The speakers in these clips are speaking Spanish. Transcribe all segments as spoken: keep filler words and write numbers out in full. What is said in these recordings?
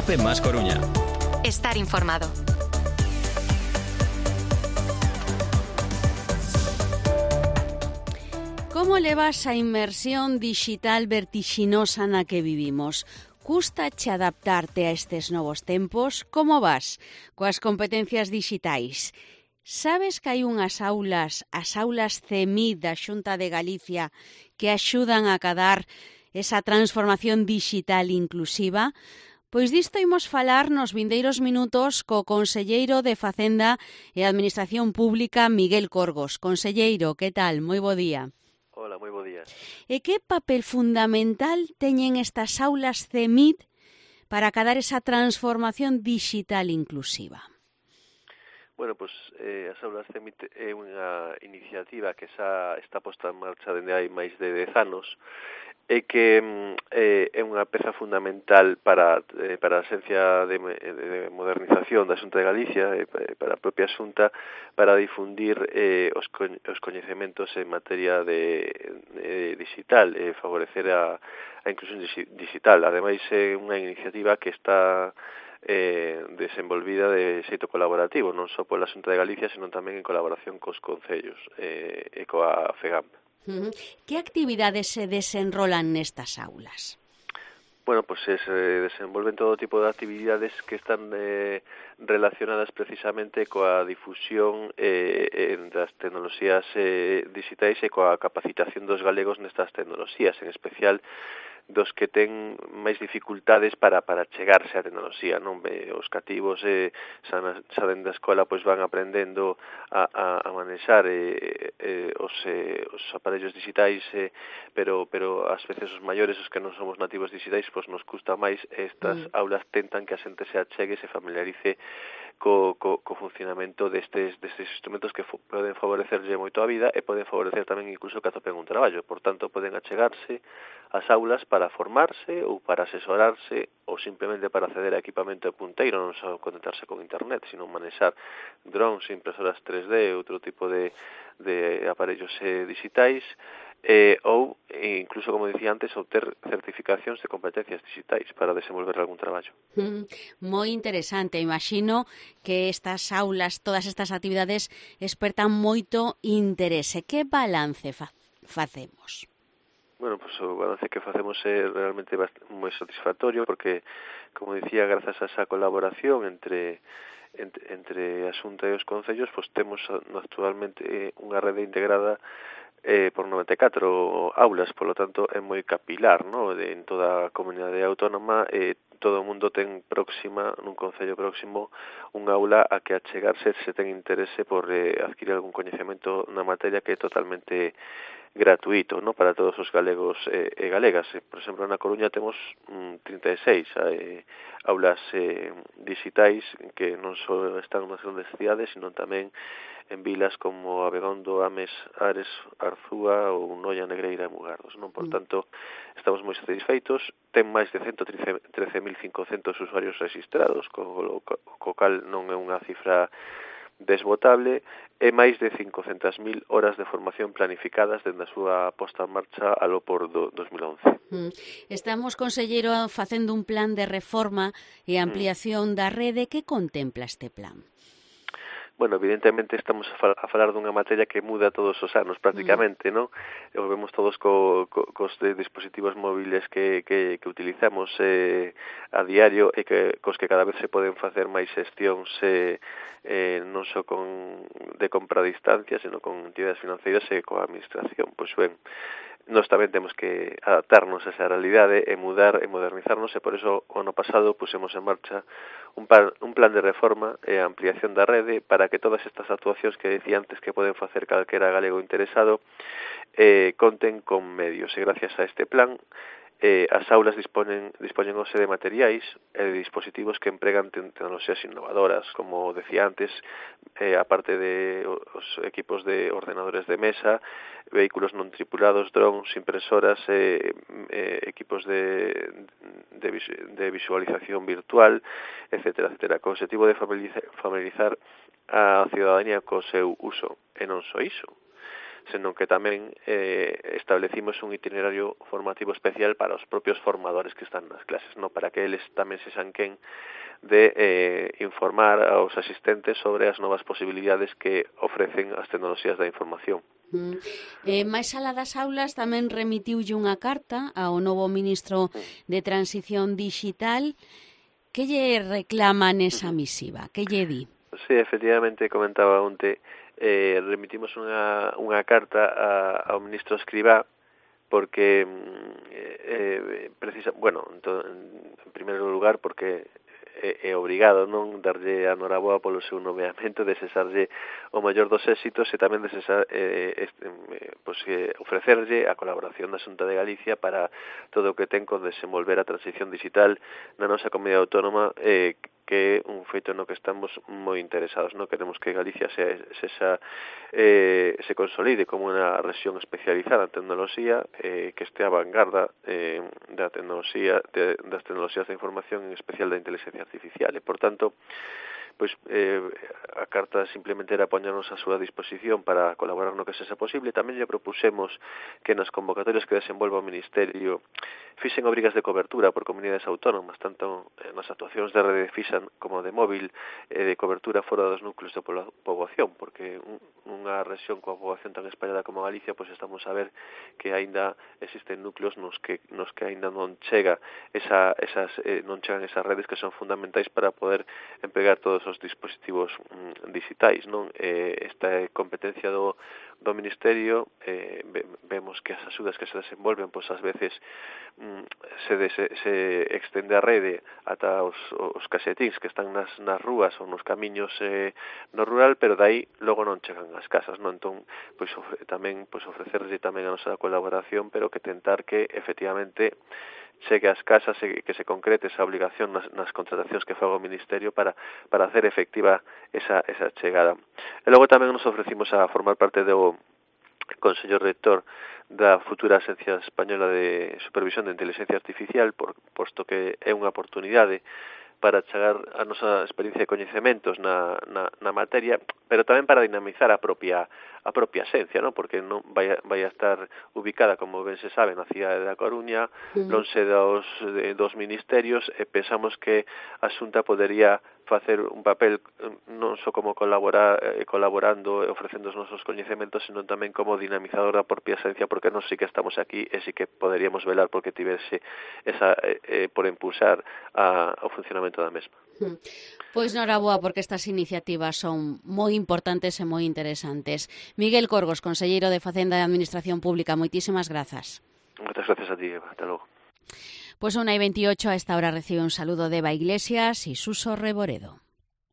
Cope Más Coruña. Estar informado. Como levas a inmersión digital vertixinosa na que vivimos? Custache adaptarte a estes novos tempos? Como vas coas competencias digitais? Sabes que hai unhas aulas, as aulas C E M I da Xunta de Galicia, que axudan a acadar esa transformación digital inclusiva? Pois disto imos falar nos vindeiros minutos co conselleiro de Facenda e Administración Pública, Miguel Corgos. Conselleiro, que tal? Moi bo día. Hola, moi bo día. E que papel fundamental teñen estas aulas C E M I para acadar esa transformación digital inclusiva? Bueno, pois eh, as aulas C E M I é unha iniciativa que xa está posta en marcha dende hai máis de dez anos e que eh, é unha peza fundamental para eh, para a Axencia de, de Modernización da Xunta de Galicia e eh, para a propia Xunta para difundir eh, os, co os coñecementos en materia de, de digital e favorecer a, a inclusión digital. Ademais, é unha iniciativa que está eh, desenvolvida de xeito colaborativo, non só pola Xunta de Galicia, senón tamén en colaboración cos concellos eh, e coa FEGAMP. Uh-huh. Que actividades se desenrolan nestas aulas? Bueno, pues se desenvolven todo tipo de actividades que están eh, relacionadas precisamente coa difusión eh, das tecnoloxías eh, digitais e coa capacitación dos galegos nestas tecnoloxías, en especial dos que ten máis dificultades para para chegarse á tecnoloxía, non? Os cativos eh, xa, xa dentro da escola pois van aprendendo a, a, a manexar eh, eh, os, eh, os aparellos digitais, eh, pero pero ás veces os maiores, os que non somos nativos digitais, pois nos custa máis. Estas mm. aulas tentan que a xente se achegue, se familiarice co, co, co funcionamento destes, destes instrumentos que poden favorecerlle moito a vida e poden favorecer tamén incluso que atopen un traballo. Por tanto, poden achegarse ás aulas para formarse ou para asesorarse ou simplemente para acceder a equipamento punteiro, non só conectarse con internet, sino manexar drones, impresoras tres D, outro tipo de, de aparellos eh, digitais, eh, ou incluso, como dicía antes, obter certificacións de competencias digitais para desenvolver algún traballo. Mm, moi interesante. Imagino que estas aulas, todas estas actividades, espertan moito interese. Que balance fa facemos? Bueno, pues o balance que facemos é realmente moi satisfactorio porque, como dicía, grazas a esa colaboración entre entre, entre a Xunta e os concellos, pues temos actualmente unha rede integrada eh, por noventa e catro aulas, polo tanto é moi capilar, ¿no? De, en toda a comunidade autónoma, eh, todo o mundo ten próxima, nun concello próximo, unha aula a que achegarse se ten interese por eh, adquirir algún coñecemento na materia que é totalmente gratuito, ¿no? Para todos os galegos eh, e galegas. Por exemplo, na Coruña temos mm, trinta e seis eh, aulas eh, digitais que non só están nas grandes cidades, sino tamén en vilas como Abegondo, Ames, Ares, Arzúa ou Noia, Negreira e Mugardos, non? Por tanto, estamos moi satisfeitos. Ten máis de ciento trece mil cincocentos usuarios registrados, co, co cal non é unha cifra desbotable, e máis de cincocentas mil horas de formación planificadas dende a súa posta en marcha alo por do dos mil once. Estamos, conselleiro, facendo un plan de reforma e ampliación da rede. Que contempla este plan? Bueno, evidentemente estamos a, fal a falar dunha materia que muda todos os anos prácticamente, mm. non? E volvemos todos co, co, cos de dispositivos móviles que, que, que utilizamos eh, a diario e que cos que cada vez se poden facer máis xestións eh, eh, non só con de compra a distancia, senón con entidades financeiras e coa administración. Pois ben, nós tamén temos que adaptarnos a esa realidade e mudar e modernizarnos, e por eso o ano pasado pusemos en marcha un plan, un plan de reforma e ampliación da rede para que todas estas actuacións que decía antes que poden facer calquera galego interesado eh, conten con medios. E gracias a este plan eh, as aulas disponen, dispoñenose de materiais e de dispositivos que empregan tecnoloxías innovadoras, como decía antes, eh, aparte de os equipos de ordenadores de mesa, vehículos non tripulados, drones, impresoras, eh, eh, equipos de, de, de visualización virtual, etcétera, etcétera, con o objetivo de familiarizar, familiarizar a ciudadanía co seu uso. E non só iso, senón que tamén eh, establecimos un itinerario formativo especial para os propios formadores que están nas clases, no, para que eles tamén se sanquen de eh, informar aos asistentes sobre as novas posibilidades que ofrecen as tecnoloxías da información. Mm. Eh, máis alá das aulas tamén remitiulle unha carta ao novo ministro de Transición Digital. Que lle reclama nesa misiva? Que lle di? Sí, efectivamente, comentaba onte, eh, remitimos unha, unha carta a, ao ministro Escribá porque eh, precisa, bueno, en, to, en primeiro lugar porque é, é obrigado non darlle a noraboa polo seu nomeamento, desexarlle o maior dos éxitos e tamén desexar, eh, este, pues, eh, ofrecerlle a colaboración da Xunta de Galicia para todo o que ten con desenvolver a transición digital na nosa comunidade autónoma, eh, que é un feito no que estamos moi interesados, no queremos que Galicia se, se, xa, eh, se consolide como unha rexión especializada en tecnoloxía, eh, que este a vanguarda eh, da tecnoloxía, de, das tecnoloxías da información, en especial da inteligencia artificial, e, por tanto, pois eh, a carta simplemente era poñernos a súa disposición para colaborar no que sexa posible. Tamén lle propusemos que nas convocatorias que desenvolva o Ministerio fixen obrigas de cobertura por comunidades autónomas, tanto nas actuacións de rede fixa como de móvil, e de cobertura fora dos núcleos de poboación, porque unha rexión coa poboación tan espallada como Galicia, pois estamos a ver que aínda existen núcleos nos que nos que aínda non chega esa esas eh, non chegan esas redes que son fundamentais para poder empregar todos os dispositivos mm, digitais, non? Eh, esta é competencia do do Ministerio, eh, vemos que as axudas que se desenvolven, pois ás veces mm, se, de, se, se extende a rede ata os, os casetíns que están nas, nas rúas ou nos camiños eh, no rural, pero dai logo non chegan ás casas, non? Entón, pois ofre, tamén pois ofrecerlle tamén a nosa colaboración, pero que tentar que efectivamente chegue ás casas e que se concrete esa obligación nas, nas contratacións que faga o Ministerio para, para hacer efectiva esa, esa chegada. E logo tamén nos ofrecimos a formar parte do Consello Rector da futura Axencia Española de Supervisión de Inteligencia Artificial, por, posto que é unha oportunidade para chegar a nosa experiencia e coñecementos na, na, na materia, pero tamén para dinamizar a propia a propia esencia, ¿no? Porque non vai a, vai a estar ubicada, como ben se sabe, na cidade da Coruña, mm. lonxe dos, de, dos ministerios, e pensamos que a Xunta podería facer un papel non só como colaborar, eh, colaborando e ofrecendo os nosos coñecementos, sino tamén como dinamizador da propia esencia, porque nós sí que estamos aquí e sí que poderíamos velar porque tivese esa, eh, eh, por impulsar a, o funcionamento da mesma. Mm. Pois noraboa, porque estas iniciativas son moi importantes e moi interesantes. Miguel Corgos, conselleiro de Facenda e Administración Pública, moitísimas grazas. Moitas gracias a ti, Eva. Hasta logo. Pues una y veintiocho, a esta hora recibe un saludo de Eva Iglesias y Suso Reboredo.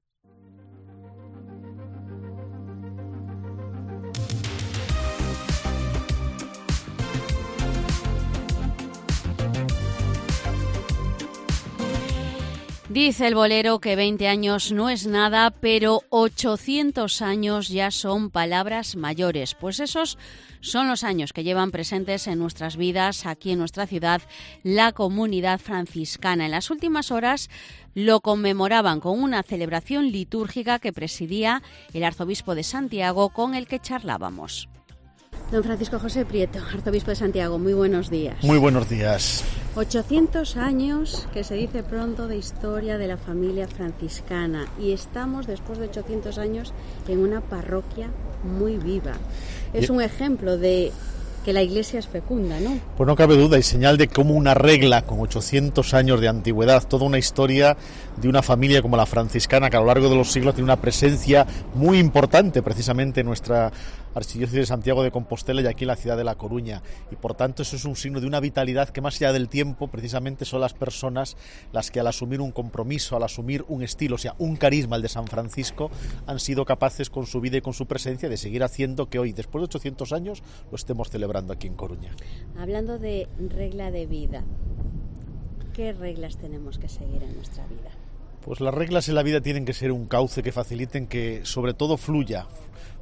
Dice el bolero que veinte años no es nada, pero ochocientos años ya son palabras mayores. Pues esos son los años que llevan presentes en nuestras vidas, aquí en nuestra ciudad, la comunidad franciscana. En las últimas horas lo conmemoraban con una celebración litúrgica que presidía el arzobispo de Santiago, con el que charlábamos. Don Francisco José Prieto, arzobispo de Santiago, muy buenos días. Muy buenos días. ochocientos años, que se dice pronto, de historia de la familia franciscana, y estamos, después de ochocientos años, en una parroquia muy viva. Es un ejemplo de que la Iglesia es fecunda, ¿no? Pues no cabe duda, y señal de cómo una regla con ochocientos años de antigüedad, toda una historia de una familia como la franciscana, que a lo largo de los siglos tiene una presencia muy importante precisamente en nuestra Archidiócesis de Santiago de Compostela y aquí en la ciudad de La Coruña, y por tanto eso es un signo de una vitalidad que, más allá del tiempo, precisamente son las personas las que, al asumir un compromiso, al asumir un estilo, o sea, un carisma, el de San Francisco, han sido capaces con su vida y con su presencia de seguir haciendo que hoy, después de ochocientos años, lo estemos celebrando aquí en Coruña. Hablando de regla de vida, ¿qué reglas tenemos que seguir en nuestra vida? Pues las reglas en la vida tienen que ser un cauce que faciliten que, sobre todo, fluya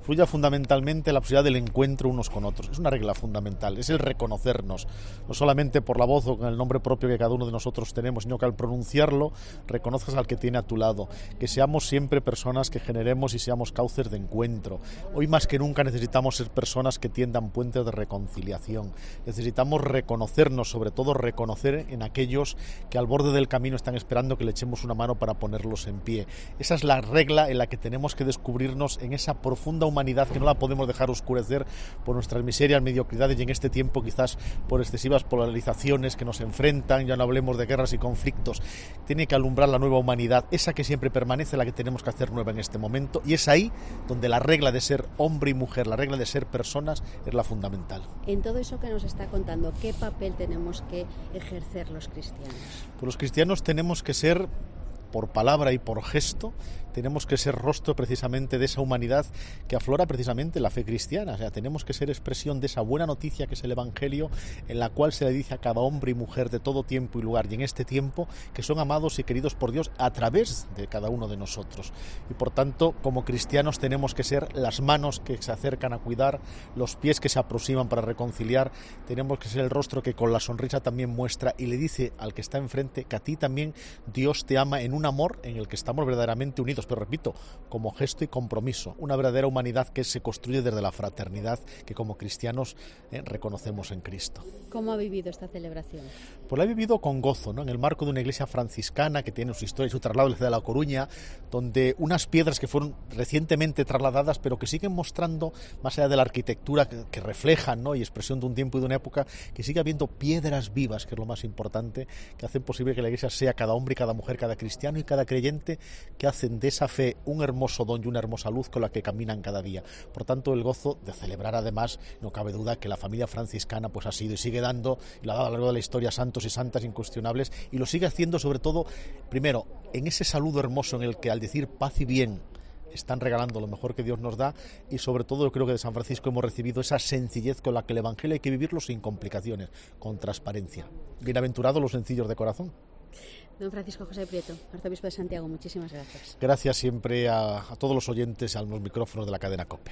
fluya fundamentalmente la posibilidad del encuentro unos con otros. Es una regla fundamental, es el reconocernos, no solamente por la voz o con el nombre propio que cada uno de nosotros tenemos, sino que al pronunciarlo reconozcas al que tiene a tu lado, que seamos siempre personas que generemos y seamos cauces de encuentro. Hoy más que nunca necesitamos ser personas que tiendan puentes de reconciliación, necesitamos reconocernos, sobre todo reconocer en aquellos que al borde del camino están esperando que le echemos una mano para ponerlos en pie. Esa es la regla en la que tenemos que descubrirnos en esa profunda humanidad que no la podemos dejar oscurecer por nuestras miserias, mediocridades y en este tiempo quizás por excesivas polarizaciones que nos enfrentan, ya no hablemos de guerras y conflictos. Tiene que alumbrar la nueva humanidad, esa que siempre permanece, la que tenemos que hacer nueva en este momento, y es ahí donde la regla de ser hombre y mujer, la regla de ser personas es la fundamental. En todo eso que nos está contando, ¿qué papel tenemos que ejercer los cristianos? Pues los cristianos tenemos que ser, por palabra y por gesto, tenemos que ser rostro precisamente de esa humanidad que aflora precisamente la fe cristiana. O sea, tenemos que ser expresión de esa buena noticia que es el Evangelio, en la cual se le dice a cada hombre y mujer de todo tiempo y lugar, y en este tiempo, que son amados y queridos por Dios a través de cada uno de nosotros. Y por tanto, como cristianos tenemos que ser las manos que se acercan a cuidar, los pies que se aproximan para reconciliar, tenemos que ser el rostro que con la sonrisa también muestra y le dice al que está enfrente que a ti también Dios te ama en un amor en el que estamos verdaderamente unidos, pero repito, como gesto y compromiso, una verdadera humanidad que se construye desde la fraternidad que como cristianos eh, reconocemos en Cristo. ¿Cómo ha vivido esta celebración? Pues la he vivido con gozo, ¿no? En el marco de una iglesia franciscana que tiene su historia y su traslado desde La Coruña, donde unas piedras que fueron recientemente trasladadas, pero que siguen mostrando, más allá de la arquitectura que, que reflejan, ¿no? Y expresión de un tiempo y de una época, que sigue habiendo piedras vivas, que es lo más importante, que hacen posible que la iglesia sea cada hombre y cada mujer, cada cristiano y cada creyente, que hacen de esa fe un hermoso don y una hermosa luz con la que caminan cada día. Por tanto, el gozo de celebrar, además, no cabe duda que la familia franciscana pues ha sido y sigue dando, y lo ha dado a lo largo de la historia, santos y santas incuestionables, y lo sigue haciendo sobre todo, primero, en ese saludo hermoso en el que al decir paz y bien están regalando lo mejor que Dios nos da, y sobre todo yo creo que de San Francisco hemos recibido esa sencillez con la que el Evangelio hay que vivirlo sin complicaciones, con transparencia. Bienaventurados los sencillos de corazón. Don Francisco José Prieto, arzobispo de Santiago, muchísimas gracias. Gracias siempre a, a todos los oyentes, a los micrófonos de la cadena COPE.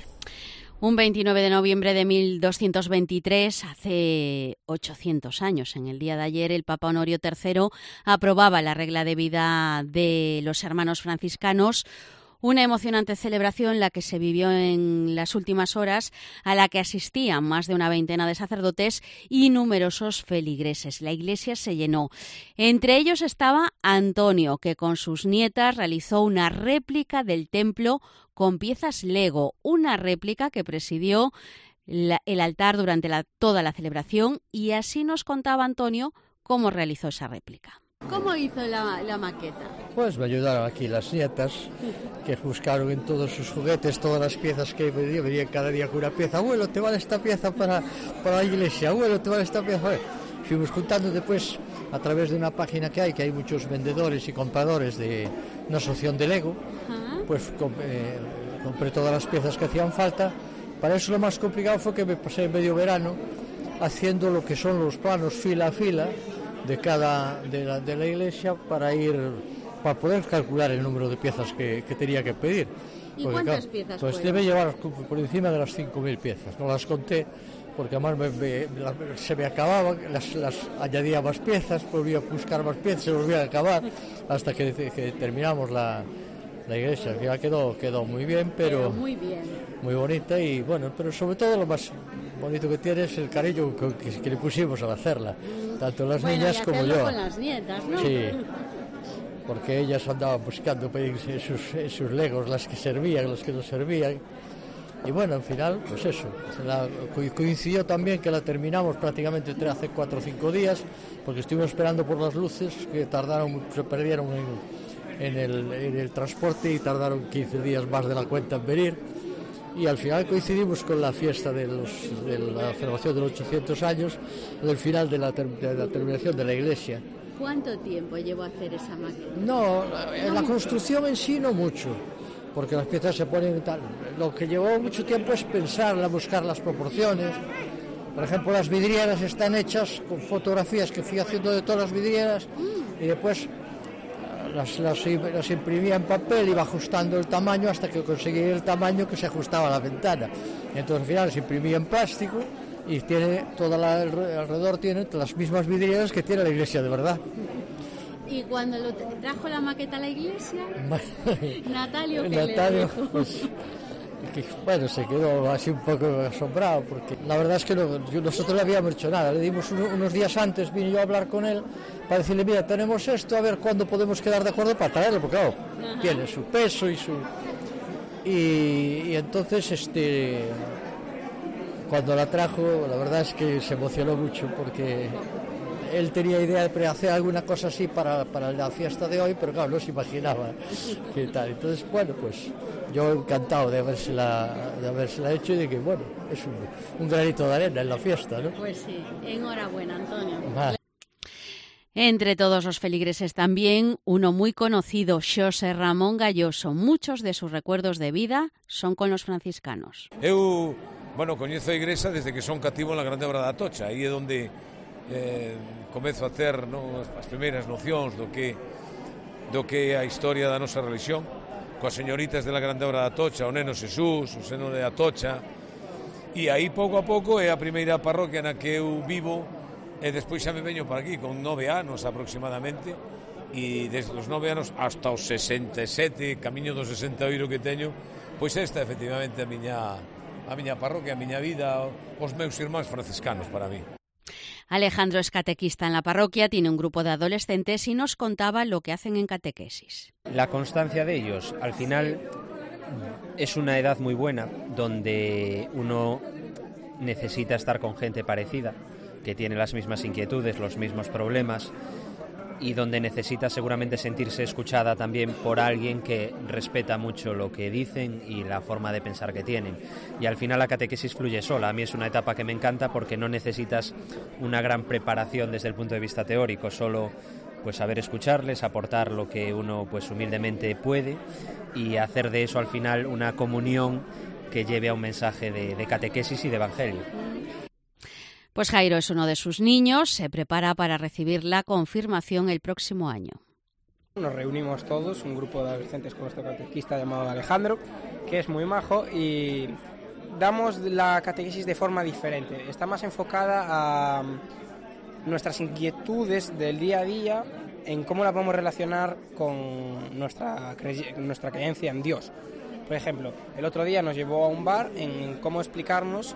Un veintinueve de noviembre de mil doscientos veintitrés, hace ochocientos años, en el día de ayer, el Papa Honorio tercero aprobaba la regla de vida de los hermanos franciscanos. Una emocionante celebración la que se vivió en las últimas horas, a la que asistían más de una veintena de sacerdotes y numerosos feligreses. La iglesia se llenó. Entre ellos estaba Antonio, que con sus nietas realizó una réplica del templo con piezas Lego, una réplica que presidió la, el altar durante la, toda la celebración, y así nos contaba Antonio cómo realizó esa réplica. ¿Cómo hizo la, la maqueta? Pues me ayudaron aquí las nietas, que buscaron en todos sus juguetes todas las piezas que venían, venían cada día con una pieza. Abuelo, te vale esta pieza para, para la iglesia, abuelo, te vale esta pieza. Fuimos juntando después a través de una página que hay, que hay muchos vendedores y compradores de una asociación de Lego, uh-huh. pues comp- eh, compré todas las piezas que hacían falta. Para eso lo más complicado fue que me pasé medio verano haciendo lo que son los planos fila a fila de cada de la, de la iglesia para ir para poder calcular el número de piezas que, que tenía que pedir. ¿Y porque, cuántas claro, piezas pues fueron? Debe llevar por encima de las cinco mil piezas. No las conté porque además me, me, la, se me acababan, las, las añadía más piezas, volvía a buscar más piezas, se volvía a acabar hasta que, que terminamos la, la iglesia. Al final quedó, quedó muy bien, pero, pero muy bien, muy bonita, y bueno, pero sobre todo lo más bonito que tiene es el cariño que, que, que le pusimos al hacerla, tanto las bueno, niñas y como yo. Con las nietas, ¿no? Sí, porque ellas andaban buscando en sus, sus legos las que servían, las que no servían, y bueno, al final, pues eso, se la, coincidió también que la terminamos prácticamente hace cuatro o cinco días, porque estuvimos esperando por las luces, que tardaron, se perdieron en, en, el, en el transporte y tardaron quince días más de la cuenta en venir. Y al final coincidimos con la fiesta de, los, de la celebración de los ochocientos años, del final de la, ter, de la terminación de la iglesia. ¿Cuánto tiempo llevó a hacer esa maqueta? No, en no la mucho. Construcción en sí no mucho, porque las piezas se ponen tal. Lo que llevó mucho tiempo es pensarla, buscar las proporciones. Por ejemplo, las vidrieras están hechas con fotografías que fui haciendo de todas las vidrieras, mm. y después las, las, las imprimía en papel, iba ajustando el tamaño hasta que conseguía el tamaño que se ajustaba a la ventana. Entonces al final se imprimía en plástico y tiene toda la, alrededor tiene las mismas vidrieras que tiene la iglesia de verdad. Y cuando lo trajo la maqueta a la iglesia, Natalio, ¿qué Natalio, le dijo? Pues, que, bueno, se quedó así un poco asombrado, porque la verdad es que no, nosotros no habíamos hecho nada. Le dimos uno, unos días antes, vine yo a hablar con él para decirle, mira, tenemos esto, a ver cuándo podemos quedar de acuerdo para traerlo, porque claro, ajá, tiene su peso y su... Y, y entonces, este... cuando la trajo, la verdad es que se emocionó mucho, porque él tenía idea de hacer alguna cosa así para, para la fiesta de hoy, pero claro, no se imaginaba qué tal. Entonces, bueno, pues yo encantado de habérsela, de habérsela hecho y de que, bueno, es un, un granito de arena en la fiesta, ¿no? Pues sí, enhorabuena, Antonio. Ah. Entre todos los feligreses también, uno muy conocido, Xosé Ramón Galloso. Muchos de sus recuerdos de vida son con los franciscanos. Eu, bueno, coñezo a igrexa desde que son cativo na Grande Obra da Atocha. Aí é onde eh, comezo a ter, non, as primeiras nocións do que do que é a historia da nosa religión, coas señoritas de la Grande Obra da Atocha, o Neno Xesús, o seno de Atocha. E aí pouco a pouco é a primeira parroquia na que eu vivo. E despois xa me veño para aquí con nove anos aproximadamente, e desde os nove anos hasta os sesenta e sete, camiño dos sesenta e oito que teño, pois esta efectivamente a miña, a miña parroquia, a miña vida, os meus irmáns franciscanos para mí. Alejandro es catequista en la parroquia, tiene un grupo de adolescentes y nos contaba lo que hacen en catequesis. La constancia de ellos, al final, es una edad muy buena donde uno necesita estar con gente parecida, que tiene las mismas inquietudes, los mismos problemas, y donde necesita seguramente sentirse escuchada también por alguien que respeta mucho lo que dicen y la forma de pensar que tienen. Y al final la catequesis fluye sola. A mí es una etapa que me encanta porque no necesitas una gran preparación desde el punto de vista teórico, solo pues saber escucharles, aportar lo que uno pues humildemente puede y hacer de eso al final una comunión que lleve a un mensaje de, de catequesis y de evangelio. Pues Jairo es uno de sus niños, se prepara para recibir la confirmación el próximo año. Nos reunimos todos, un grupo de adolescentes con nuestro catequista llamado Alejandro, que es muy majo, y damos la catequesis de forma diferente. Está más enfocada a nuestras inquietudes del día a día, en cómo la podemos relacionar con nuestra, cre- nuestra creencia en Dios. Por ejemplo, el otro día nos llevó a un bar en cómo explicarnos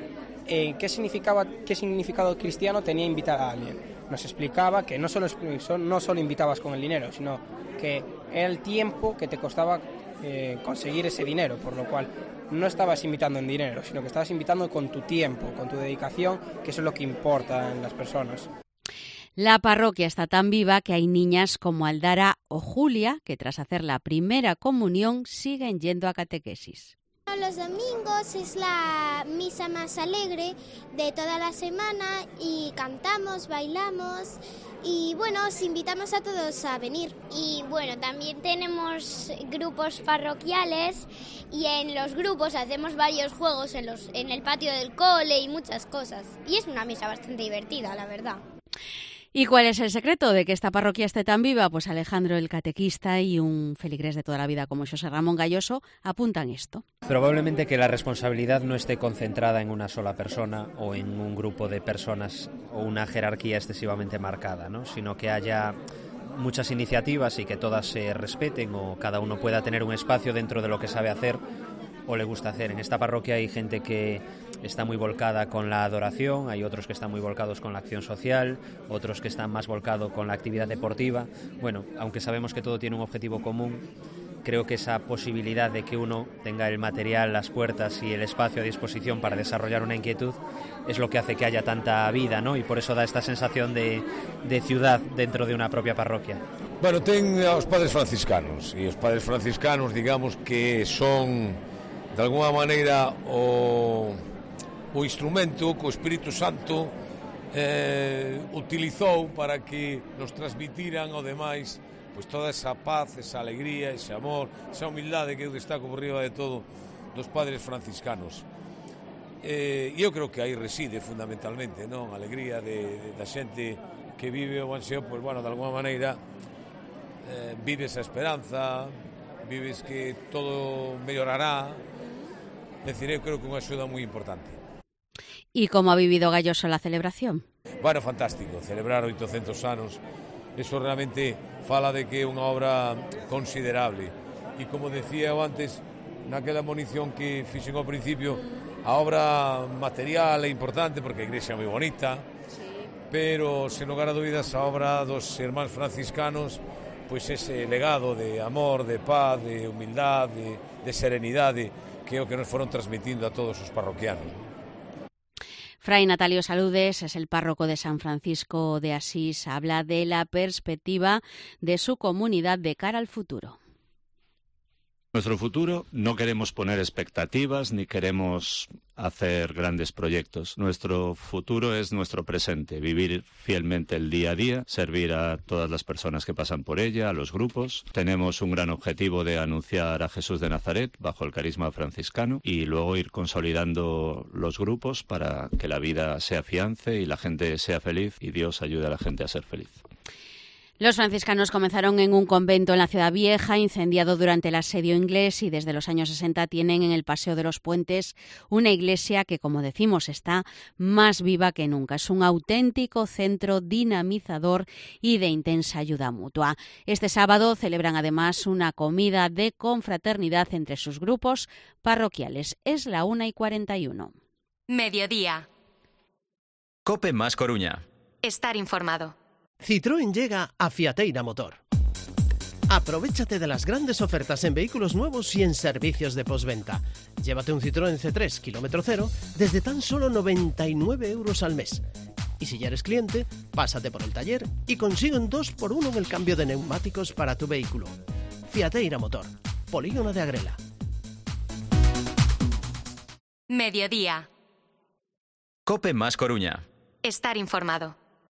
Eh, qué significaba, qué significado cristiano tenía invitar a alguien. Nos explicaba que no solo, no solo invitabas con el dinero, sino que era el tiempo que te costaba eh, conseguir ese dinero, por lo cual no estabas invitando en dinero, sino que estabas invitando con tu tiempo, con tu dedicación, que eso es lo que importa en las personas. La parroquia está tan viva que hay niñas como Aldara o Julia que tras hacer la primera comunión siguen yendo a catequesis. Los domingos es la misa más alegre de toda la semana y cantamos, bailamos y bueno, os invitamos a todos a venir. Y bueno, también tenemos grupos parroquiales y en los grupos hacemos varios juegos en, los, en el patio del cole y muchas cosas. Y es una misa bastante divertida, la verdad. ¿Y cuál es el secreto de que esta parroquia esté tan viva? Pues Alejandro, el catequista, y un feligrés de toda la vida como Xosé Ramón Galloso apuntan esto. Probablemente que la responsabilidad no esté concentrada en una sola persona o en un grupo de personas o una jerarquía excesivamente marcada, ¿no? Sino que haya muchas iniciativas y que todas se respeten o cada uno pueda tener un espacio dentro de lo que sabe hacer o le gusta hacer. En esta parroquia hay gente que está muy volcada con la adoración, hay otros que están muy volcados con la acción social, otros que están más volcados con la actividad deportiva. Bueno, aunque sabemos que todo tiene un objetivo común, creo que esa posibilidad de que uno tenga el material, las puertas y el espacio a disposición para desarrollar una inquietud es lo que hace que haya tanta vida, ¿no? Y por eso da esta sensación de, de ciudad dentro de una propia parroquia. Bueno, ten aos padres franciscanos, e os padres franciscanos, digamos que son de alguna maneira o, o instrumento que o Espírito Santo eh, utilizou para que nos transmitiran ao demais pois toda esa paz, esa alegría, ese amor, esa humildade que eu destaco por riba de todo dos padres franciscanos. E eh, eu creo que aí reside fundamentalmente, non? A alegría de, de, da xente que vive o Evanxeo, pois, bueno, de alguna maneira eh, vives a esperanza, vives que todo mellorará. É dicir, eu creo que unha axuda moi importante. E como ha vivido Galloso la celebración? Bueno, fantástico, celebrar oitocentos anos, eso realmente fala de que é unha obra considerable. E como decía eu antes, naquela munición que fixen ao principio, a obra material é importante porque a igrexa é moi bonita, sí. Pero, sen lugar a dúbidas, a obra dos irmáns franciscanos, pois ese legado de amor, de paz, de humildade, de, de serenidade, que é o que nos foron transmitindo a todos os parroquianos. Fray Natalio Saludes es el párroco de San Francisco de Asís. Habla de la perspectiva de su comunidad de cara al futuro. Nuestro futuro no queremos poner expectativas ni queremos hacer grandes proyectos. Nuestro futuro es nuestro presente, vivir fielmente el día a día, servir a todas las personas que pasan por ella, a los grupos. Tenemos un gran objetivo de anunciar a Jesús de Nazaret bajo el carisma franciscano y luego ir consolidando los grupos para que la vida se afiance y la gente sea feliz y Dios ayude a la gente a ser feliz. Los franciscanos comenzaron en un convento en la Ciudad Vieja, incendiado durante el asedio inglés, y desde los años sesenta tienen en el Paseo de los Puentes una iglesia que, como decimos, está más viva que nunca. Es un auténtico centro dinamizador y de intensa ayuda mutua. Este sábado celebran además una comida de confraternidad entre sus grupos parroquiales. Es la una y cuarenta y uno. Mediodía. COPE más Coruña. Estar informado. Citroën llega a Fiateira Motor. Aprovéchate de las grandes ofertas en vehículos nuevos y en servicios de postventa. Llévate un Citroën C tres kilómetro cero desde tan solo noventa y nueve euros al mes. Y si ya eres cliente, pásate por el taller y consigue un dos por uno en el cambio de neumáticos para tu vehículo. Fiateira Motor, Polígono de Agrela. Mediodía. COPE más Coruña. Estar informado.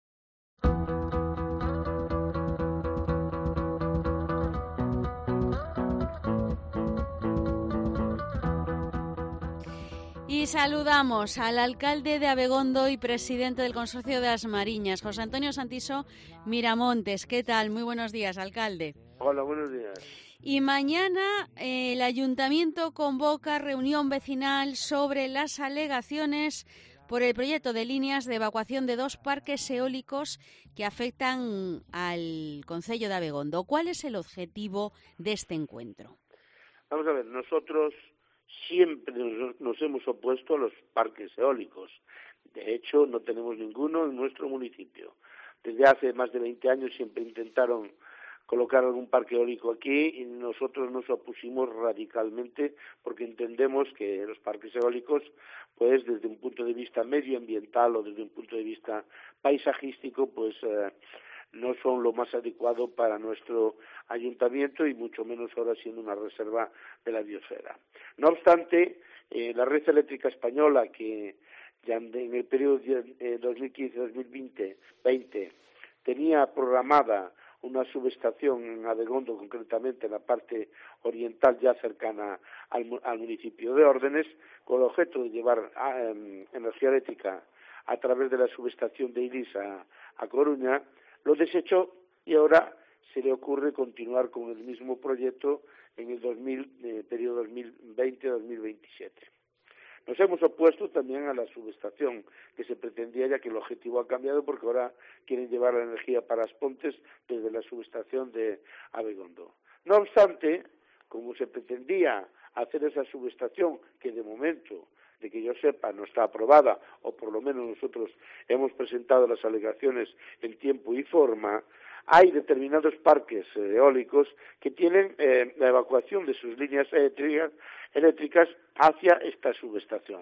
Y saludamos al alcalde de Abegondo y presidente del Consorcio de As Mariñas, José Antonio Santiso Miramontes. ¿Qué tal? Muy buenos días, alcalde. Hola, buenos días. Y mañana eh, el Ayuntamiento convoca reunión vecinal sobre las alegaciones por el proyecto de líneas de evacuación de dos parques eólicos que afectan al concello de Abegondo. ¿Cuál es el objetivo de este encuentro? Vamos a ver, nosotros siempre nos, nos hemos opuesto a los parques eólicos. De hecho, no tenemos ninguno en nuestro municipio. Desde hace más de veinte años siempre intentaron colocar algún parque eólico aquí y nosotros nos opusimos radicalmente porque entendemos que los parques eólicos, pues desde un punto de vista medioambiental o desde un punto de vista paisajístico, pues eh, no son lo más adecuado para nuestro ayuntamiento y mucho menos ahora siendo una reserva de la biosfera. No obstante, eh, la red eléctrica española, que ya en el periodo eh, dos mil quince dos mil veinte tenía programada una subestación en Abegondo, concretamente en la parte oriental ya cercana al, al municipio de Órdenes, con el objeto de llevar a, eh, energía eléctrica a través de la subestación de Iris a, a Coruña, lo desechó y ahora se le ocurre continuar con el mismo proyecto en el dos mil, eh, periodo dos mil veinte dos mil veintisiete. Nos hemos opuesto también a la subestación que se pretendía, ya que el objetivo ha cambiado porque ahora quieren llevar la energía para As Pontes desde la subestación de Abegondo. No obstante, como se pretendía hacer esa subestación, que de momento, de que yo sepa, no está aprobada, o por lo menos nosotros hemos presentado las alegaciones en tiempo y forma, hay determinados parques eólicos que tienen eh, la evacuación de sus líneas eléctricas, eléctricas hacia esta subestación.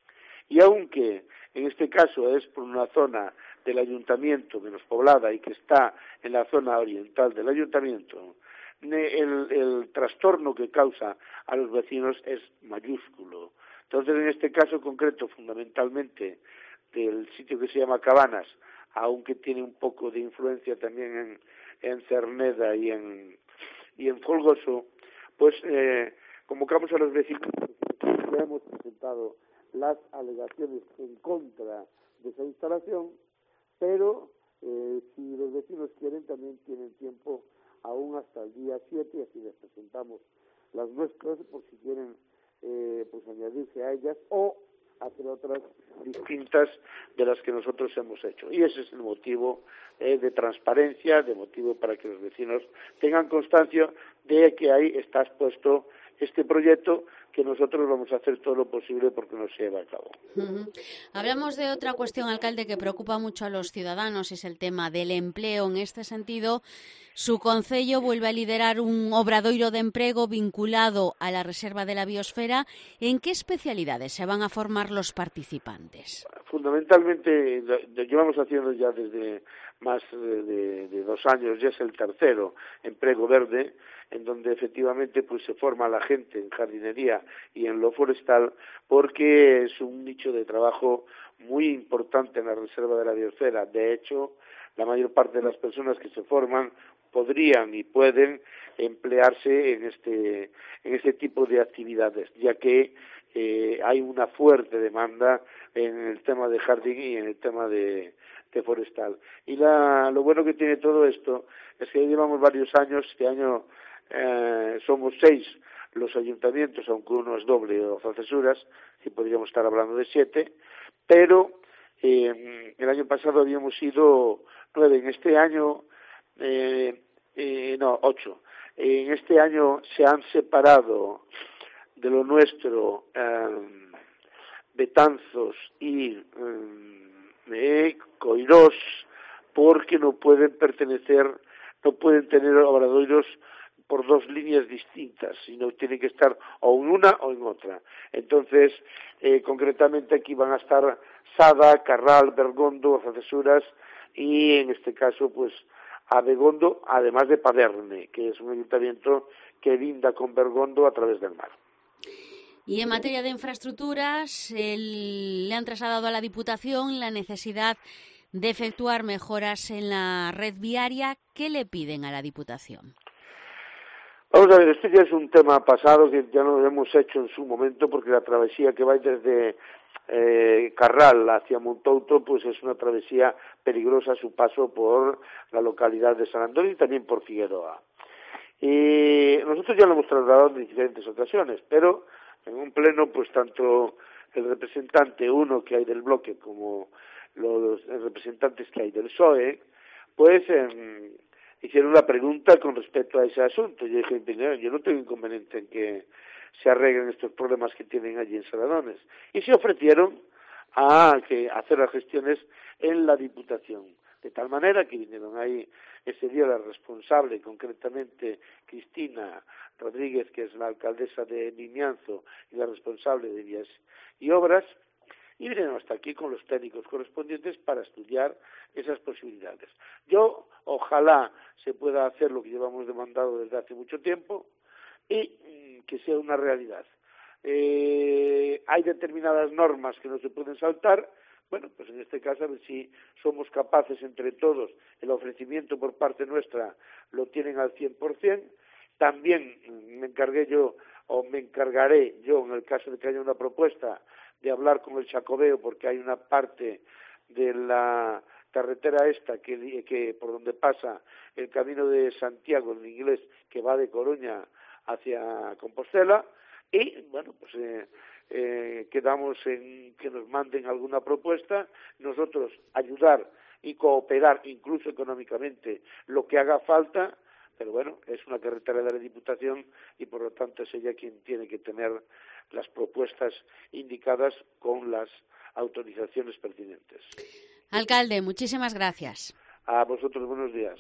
Y aunque en este caso es por una zona del ayuntamiento menos poblada y que está en la zona oriental del ayuntamiento, el, el trastorno que causa a los vecinos es mayúsculo. Entonces, en este caso concreto, fundamentalmente del sitio que se llama Cabanas, aunque tiene un poco de influencia también en, en Cerneda y en, y en Folgoso, pues eh, convocamos a los vecinos, ya hemos presentado las alegaciones en contra de esa instalación, pero eh, si los vecinos quieren también tienen tiempo aún hasta el día siete, y así les presentamos las nuestras por si quieren eh, pues añadirse a ellas o hacer otras distintas de las que nosotros hemos hecho. Y ese es el motivo eh, de transparencia, de motivo para que los vecinos tengan constancia de que ahí está expuesto este proyecto, que nosotros vamos a hacer todo lo posible porque no se lleve a cabo. Uh-huh. Hablamos de otra cuestión, alcalde, que preocupa mucho a los ciudadanos, es el tema del empleo. En este sentido, su concello vuelve a liderar un obradoiro de emprego vinculado a la Reserva de la Biosfera. ¿En qué especialidades se van a formar los participantes? Fundamentalmente, lo llevamos haciendo ya desde más de, de dos años, ya es el tercero empleo verde, en donde efectivamente pues se forma la gente en jardinería y en lo forestal, porque es un nicho de trabajo muy importante en la Reserva de la Biosfera. De hecho, la mayor parte de las personas que se forman podrían y pueden emplearse en este en este tipo de actividades, ya que eh, hay una fuerte demanda en el tema de jardín y en el tema de, de forestal. Y la, lo bueno que tiene todo esto es que llevamos varios años. Este año eh, somos seis los ayuntamientos, aunque uno es doble o Algeciras, y podríamos estar hablando de siete, pero eh, el año pasado habíamos sido nueve. En este año eh, eh, no, ocho. En este año se han separado de lo nuestro eh, Betanzos y eh, Coirós, porque no pueden pertenecer, no pueden tener obradoiros por dos líneas distintas, sino tienen que estar o en una o en otra. Entonces, eh, concretamente aquí van a estar Sada, Carral, Bergondo, Algeciras y en este caso, pues, Abegondo, además de Paderne, que es un ayuntamiento que linda con Bergondo a través del mar. Y en materia de infraestructuras, el, le han trasladado a la Diputación la necesidad de efectuar mejoras en la red viaria. ¿Qué le piden a la Diputación? Vamos a ver, este ya es un tema pasado que ya lo hemos hecho en su momento, porque la travesía que va desde eh, Carral hacia Montouto pues es una travesía peligrosa a su paso por la localidad de San Antonio y también por Figueroa. Y nosotros ya lo hemos trasladado en diferentes ocasiones, pero en un pleno pues tanto el representante uno que hay del bloque como los representantes que hay del P S O E pues eh, hicieron una pregunta con respecto a ese asunto. Yo dije, yo no tengo inconveniente en que se arreglen estos problemas que tienen allí en Saladones. Y se ofrecieron a que hacer las gestiones en la Diputación. De tal manera que vinieron ahí ese día la responsable, concretamente Cristina Rodríguez, que es la alcaldesa de Vimianzo y la responsable de Vías y Obras, y vinieron hasta aquí con los técnicos correspondientes para estudiar esas posibilidades. Yo, ojalá se pueda hacer lo que llevamos demandado desde hace mucho tiempo y mmm, que sea una realidad. Eh, hay determinadas normas que no se pueden saltar. Bueno, pues en este caso a ver si somos capaces entre todos, el ofrecimiento por parte nuestra lo tienen al cien por ciento. También me encargué yo, o me encargaré yo, en el caso de que haya una propuesta, de hablar con el Xacobeo, porque hay una parte de la carretera esta que, que por donde pasa el camino de Santiago en inglés, que va de Coruña hacia Compostela, y bueno, pues eh, eh, quedamos en que nos manden alguna propuesta, nosotros ayudar y cooperar incluso económicamente lo que haga falta. Pero bueno, es una carretera de la Diputación y por lo tanto es ella quien tiene que tener las propuestas indicadas con las autorizaciones pertinentes. Alcalde, muchísimas gracias. A vosotros, buenos días.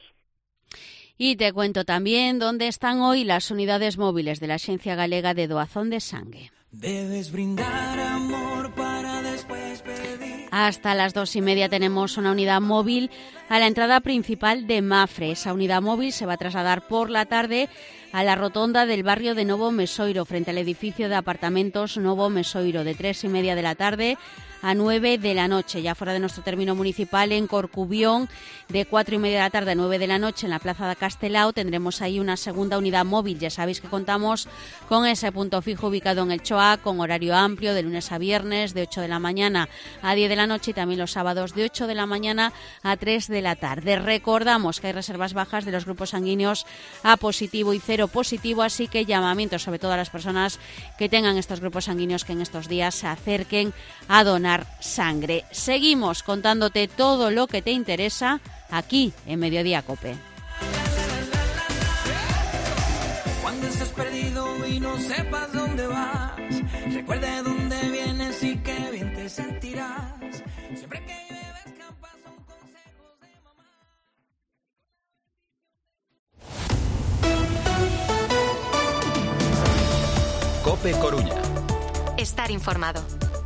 Y te cuento también dónde están hoy las unidades móviles de la Axencia Galega de Doazón de Sangue. Debes brindar amor para después pedir. Hasta las dos y media tenemos una unidad móvil a la entrada principal de Mafre. Esa unidad móvil se va a trasladar por la tarde a la rotonda del barrio de Novo Mesoiro, frente al edificio de apartamentos Novo Mesoiro, de tres y media de la tarde a nueve de la noche. Ya fuera de nuestro término municipal, en Corcubión, de cuatro y media de la tarde a nueve de la noche, en la Plaza de Castelao, tendremos ahí una segunda unidad móvil. Ya sabéis que contamos con ese punto fijo ubicado en el Choa, con horario amplio de lunes a viernes, de ocho de la mañana a diez de la noche, y también los sábados de ocho de la mañana a tres de la tarde. Recordamos que hay reservas bajas de los grupos sanguíneos A positivo y cero positivo, así que llamamientos sobre todo a las personas que tengan estos grupos sanguíneos que en estos días se acerquen a donar sangre. Seguimos contándote todo lo que te interesa aquí en Mediodía Cope. Cuando estés perdido y no sepas dónde vas, recuerda de dónde vienes y qué bien te sentirás. Siempre que llueve escapas son consejos de mamá. Cope Coruña. Estar informado.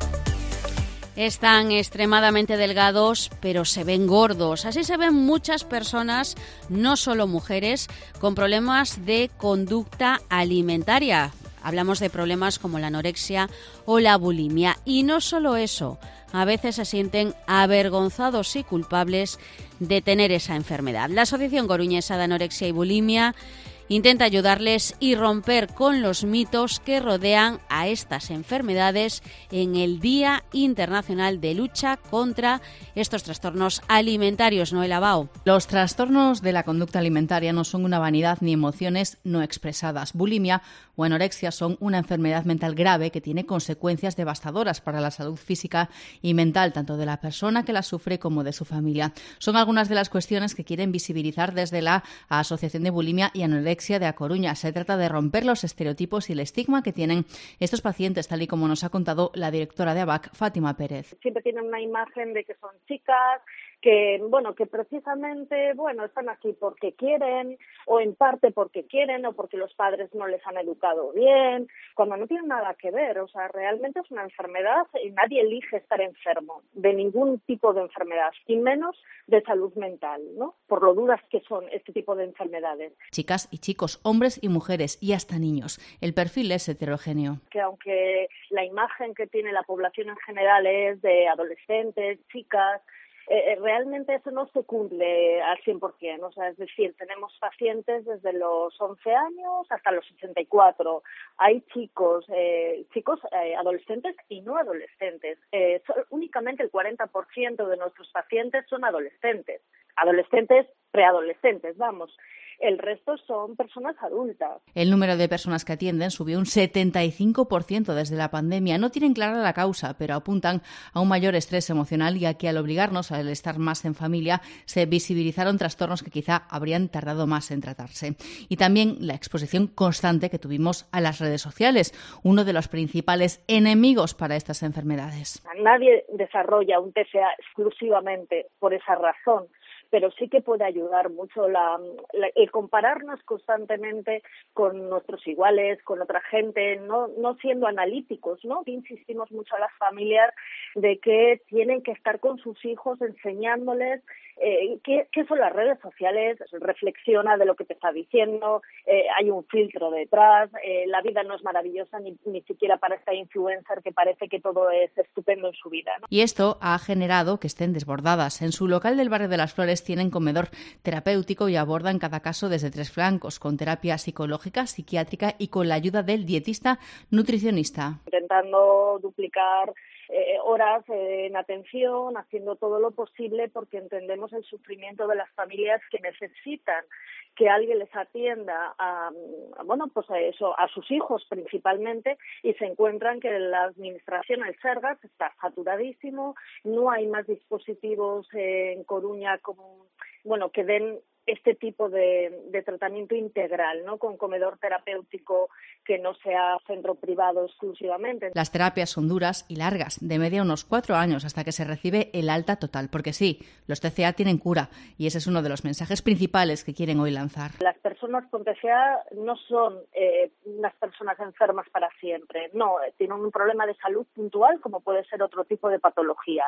Están extremadamente delgados, pero se ven gordos. Así se ven muchas personas, no solo mujeres, con problemas de conducta alimentaria. Hablamos de problemas como la anorexia o la bulimia. Y no solo eso, a veces se sienten avergonzados y culpables de tener esa enfermedad. La Asociación Coruñesa de Anorexia y Bulimia intenta ayudarles y romper con los mitos que rodean a estas enfermedades en el Día Internacional de Lucha contra estos trastornos alimentarios. Noela Bao. Los trastornos de la conducta alimentaria no son una vanidad ni emociones no expresadas. Bulimia o anorexia son una enfermedad mental grave que tiene consecuencias devastadoras para la salud física y mental, tanto de la persona que la sufre como de su familia. Son algunas de las cuestiones que quieren visibilizar desde la Asociación de Bulimia y Anorexia de A Coruña. Se trata de romper los estereotipos y el estigma que tienen estos pacientes, tal y como nos ha contado la directora de A B A C, Fátima Pérez. Siempre tienen una imagen de que son chicas, que bueno, que precisamente bueno están aquí porque quieren, o en parte porque quieren, o porque los padres no les han educado bien, cuando no tienen nada que ver. O sea, realmente es una enfermedad y nadie elige estar enfermo de ningún tipo de enfermedad, y menos de salud mental, ¿no? Por lo duras que son este tipo de enfermedades. Chicas y chicos, hombres y mujeres, y hasta niños. El perfil es heterogéneo. Que aunque la imagen que tiene la población en general es de adolescentes, chicas, Eh, realmente eso no se cumple al cien por ciento, o sea, es decir, tenemos pacientes desde los once años hasta los ochenta y cuatro. Hay chicos, eh, chicos eh, adolescentes y no adolescentes. Eh, so, únicamente el cuarenta por ciento de nuestros pacientes son adolescentes, adolescentes, preadolescentes, vamos. El resto son personas adultas. El número de personas que atienden subió un setenta y cinco por ciento desde la pandemia. No tienen clara la causa, pero apuntan a un mayor estrés emocional y a que al obligarnos a estar más en familia se visibilizaron trastornos que quizá habrían tardado más en tratarse. Y también la exposición constante que tuvimos a las redes sociales, uno de los principales enemigos para estas enfermedades. Nadie desarrolla un T C A exclusivamente por esa razón, pero sí que puede ayudar mucho la, la, el compararnos constantemente con nuestros iguales, con otra gente, no, no siendo analíticos, ¿no? Insistimos mucho a las familias de que tienen que estar con sus hijos enseñándoles eh, qué, qué son las redes sociales, reflexiona de lo que te está diciendo, eh, hay un filtro detrás, eh, la vida no es maravillosa ni, ni siquiera para esta influencer que parece que todo es estupendo en su vida, ¿no? Y esto ha generado que estén desbordadas. En su local del barrio de Las Flores tienen comedor terapéutico y abordan cada caso desde tres flancos, con terapia psicológica, psiquiátrica y con la ayuda del dietista nutricionista. Intentando duplicar eh, horas eh, en atención, haciendo todo lo posible porque entendemos el sufrimiento de las familias que necesitan que alguien les atienda a, a bueno pues a eso, a sus hijos principalmente, y se encuentran que la administración, el Sergas, está saturadísimo, no hay más dispositivos eh, en Coruña como bueno que den este tipo de, de tratamiento integral, ¿no? Con comedor terapéutico que no sea centro privado exclusivamente. Las terapias son duras y largas, de media unos cuatro años hasta que se recibe el alta total, porque sí, los T C A tienen cura y ese es uno de los mensajes principales que quieren hoy lanzar. Las personas con T C A no son eh, unas personas enfermas para siempre, no, tienen un problema de salud puntual como puede ser otro tipo de patología.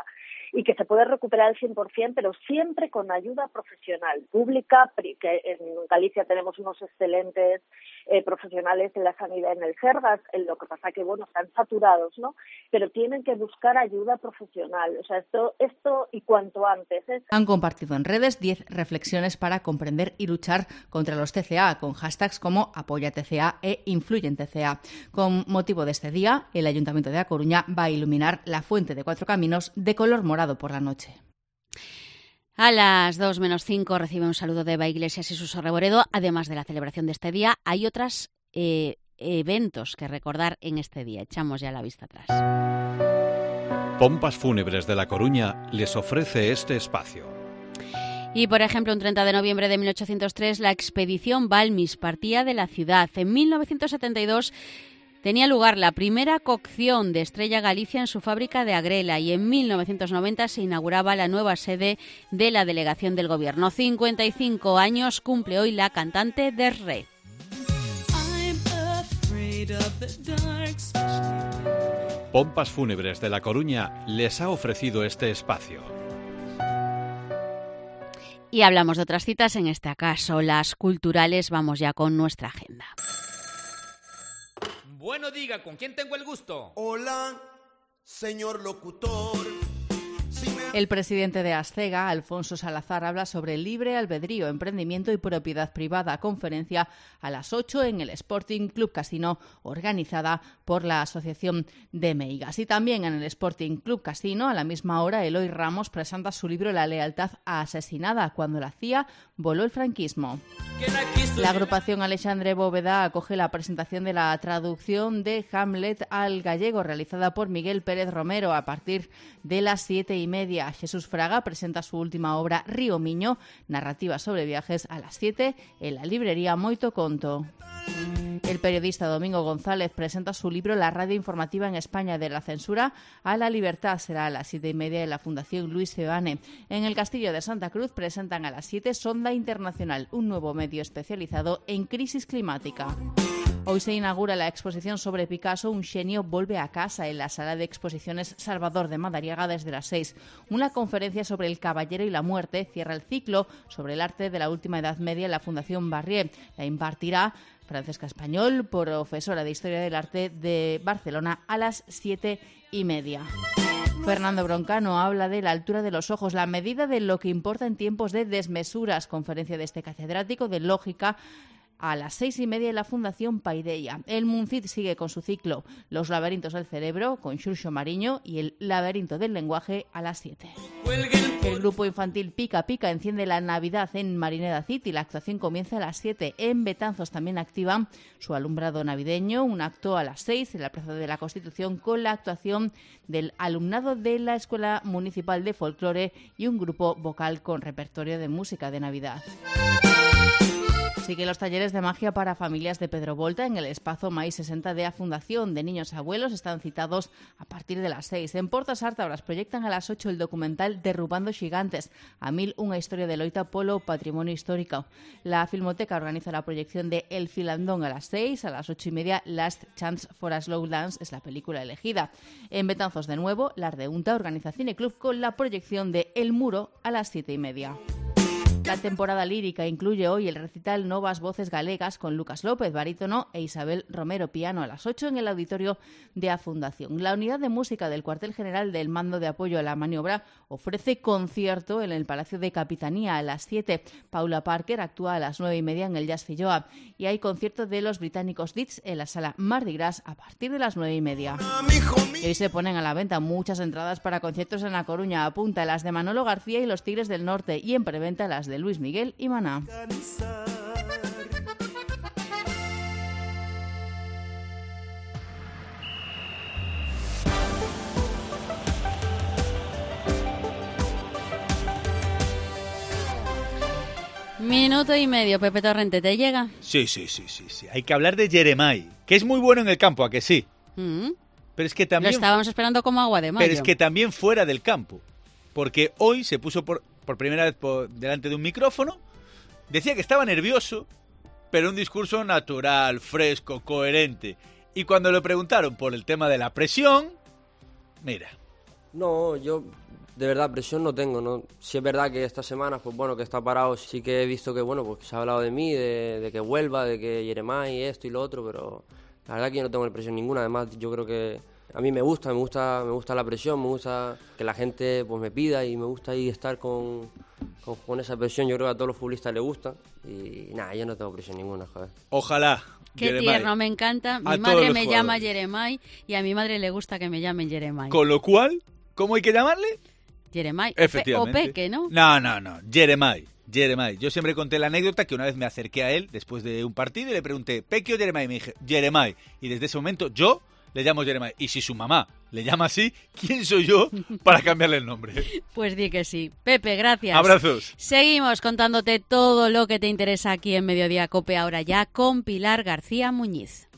y que se puede recuperar al cien por ciento, pero siempre con ayuda profesional, pública, que en Galicia tenemos unos excelentes eh, profesionales en la sanidad en el Sergas, en lo que pasa que, bueno, están saturados, ¿no? Pero tienen que buscar ayuda profesional, o sea, esto, esto y cuanto antes. ¿eh? Han compartido en redes diez reflexiones para comprender y luchar contra los T C A, con hashtags como Apoya T C A e Influyen T C A. Con motivo de este día, el Ayuntamiento de A Coruña va a iluminar la Fuente de Cuatro Caminos de color morado por la noche. A las dos menos cinco recibe un saludo de Eva Iglesias y Suso Reboredo. Además de la celebración de este día, hay otros eh, eventos que recordar en este día. Echamos ya la vista atrás. Pompas Fúnebres de La Coruña les ofrece este espacio. Y, por ejemplo, un treinta de noviembre de mil ochocientos tres, la expedición Balmis partía de la ciudad. En mil novecientos setenta y dos tenía lugar la primera cocción de Estrella Galicia en su fábrica de Agrela y en mil novecientos noventa se inauguraba la nueva sede de la delegación del Gobierno. cincuenta y cinco años cumple hoy la cantante Desre. Pompas Fúnebres de La Coruña les ha ofrecido este espacio. Y hablamos de otras citas, en este caso las culturales. Vamos ya con nuestra agenda. Bueno, diga, ¿con quién tengo el gusto? Hola, señor locutor. Si me... El presidente de Ascega, Alfonso Salazar, habla sobre el libre albedrío, emprendimiento y propiedad privada. Conferencia a las ocho en el Sporting Club Casino, organizada por la Asociación de Meigas. Y también en el Sporting Club Casino, a la misma hora, Eloy Ramos presenta su libro La lealtad asesinada, cuando la C I A voló el franquismo. La agrupación Alexandre Bóveda acoge la presentación de la traducción de Hamlet al gallego, realizada por Miguel Pérez Romero, a partir de las siete y media. Jesús Fraga presenta su última obra, Río Miño, narrativa sobre viajes, a las siete en la librería Moito Conto. El periodista Domingo González presenta su libro La radio informativa en España, de la censura a la libertad. Será a las siete y media en la Fundación Luis Seoane. En el Castillo de Santa Cruz presentan a las siete Sonda Internacional, un nuevo medio especializado en crisis climática. Hoy se inaugura la exposición sobre Picasso, Un genio vuelve a casa, en la sala de exposiciones Salvador de Madariaga desde las seis. Una conferencia sobre el caballero y la muerte cierra el ciclo sobre el arte de la última Edad Media en la Fundación Barrié. La impartirá Francesca Español, profesora de Historia del Arte de Barcelona, a las siete y media. Fernando Broncano habla de la altura de los ojos, la medida de lo que importa en tiempos de desmesuras. Conferencia de este catedrático de Lógica a las seis y media en la Fundación Paideia. El Muncit sigue con su ciclo Los laberintos del cerebro, con Xurxo Mariño, y el laberinto del lenguaje a las siete. El grupo infantil Pica Pica enciende la Navidad en Marineda City. La actuación comienza a las siete. En Betanzos también activan su alumbrado navideño, un acto a las seis en la Plaza de la Constitución, con la actuación del alumnado de la Escuela Municipal de Folclore y un grupo vocal con repertorio de música de Navidad. Sigue los talleres de magia para familias de Pedro Volta en el espacio Maíz sesenta de A Fundación. De niños a abuelos están citados a partir de las seis. En Portas Ártabras proyectan a las ocho el documental Derrubando Gigantes, a mil unha historia de loita polo patrimonio histórico. La Filmoteca organiza la proyección de El Filandón a las seis. A las ocho y media, Last Chance for a Slow Dance es la película elegida. En Betanzos, de nuevo, la Ardeunta organiza Cineclub con la proyección de El Muro a las siete y media. La temporada lírica incluye hoy el recital Novas Voces Galegas con Lucas López, barítono, e Isabel Romero, piano, a las ocho en el auditorio de A Fundación. La unidad de música del cuartel general del Mando de Apoyo a la Maniobra ofrece concierto en el Palacio de Capitanía a las siete. Paula Parker actúa a las nueve y media en el Jazz Filloa y hay concierto de los británicos Dits en la sala Mardi Gras a partir de las nueve y media. Y hoy se ponen a la venta muchas entradas para conciertos en La Coruña. Apunta las de Manolo García y los Tigres del Norte, y en preventa las de Luis Miguel y Maná. Minuto y medio, Pepe Torrente, ¿te llega? Sí, sí, sí, sí, sí. Hay que hablar de Jeremai, que es muy bueno en el campo, ¿a que sí? Mm. Pero es que también... Lo estábamos esperando como agua de mayo. Pero es que también fuera del campo, porque hoy se puso por, por primera vez por delante de un micrófono. Decía que estaba nervioso, pero un discurso natural, fresco, coherente. Y cuando le preguntaron por el tema de la presión, mira. No, yo De verdad, presión no tengo, ¿no? Sí es verdad que estas semanas, pues bueno, que está parado, sí que he visto que, bueno, pues se ha hablado de mí, de, de que vuelva, de que Jeremai, esto y lo otro, pero la verdad que yo no tengo presión ninguna. Además, yo creo que a mí me gusta, me gusta, me gusta la presión, me gusta que la gente pues me pida y me gusta ahí estar con, con, con esa presión. Yo creo que a todos los futbolistas les gusta y, y nada, yo no tengo presión ninguna, joder. Ojalá. Qué Jeremai. tierno, me encanta. Mi A madre todos los me llama jugadores. Jeremai y a mi madre le gusta que me llamen Jeremai. Con lo cual, ¿cómo hay que llamarle? Jeremai. Efectivamente. O Peque, ¿no? No, no, no. Jeremai. Jeremai. Yo siempre conté la anécdota que una vez me acerqué a él después de un partido y le pregunté, ¿Peque o Jeremai? Y me dije, Jeremai. Y desde ese momento yo le llamo Jeremai. Y si su mamá le llama así, ¿quién soy yo para cambiarle el nombre? Pues di que sí. Pepe, gracias. Abrazos. Seguimos contándote todo lo que te interesa aquí en Mediodía Cope, ahora ya con Pilar García Muñiz.